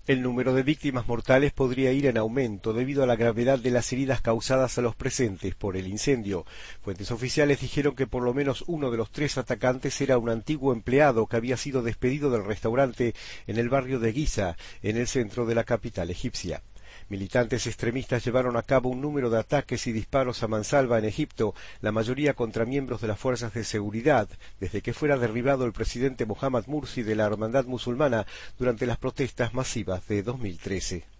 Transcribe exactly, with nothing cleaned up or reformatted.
El número de víctimas mortales podría ir en aumento debido a la gravedad de las heridas causadas a los presentes por el incendio. Fuentes oficiales dijeron que por lo menos uno de los tres atacantes era un antiguo empleado que había sido despedido del restaurante en el barrio de Giza, en el centro de la capital egipcia. Militantes extremistas llevaron a cabo un número de ataques y disparos a mansalva en Egipto, la mayoría contra miembros de las fuerzas de seguridad, desde que fuera derribado el presidente Mohamed Mursi de la Hermandad Musulmana durante las protestas masivas de dos mil trece.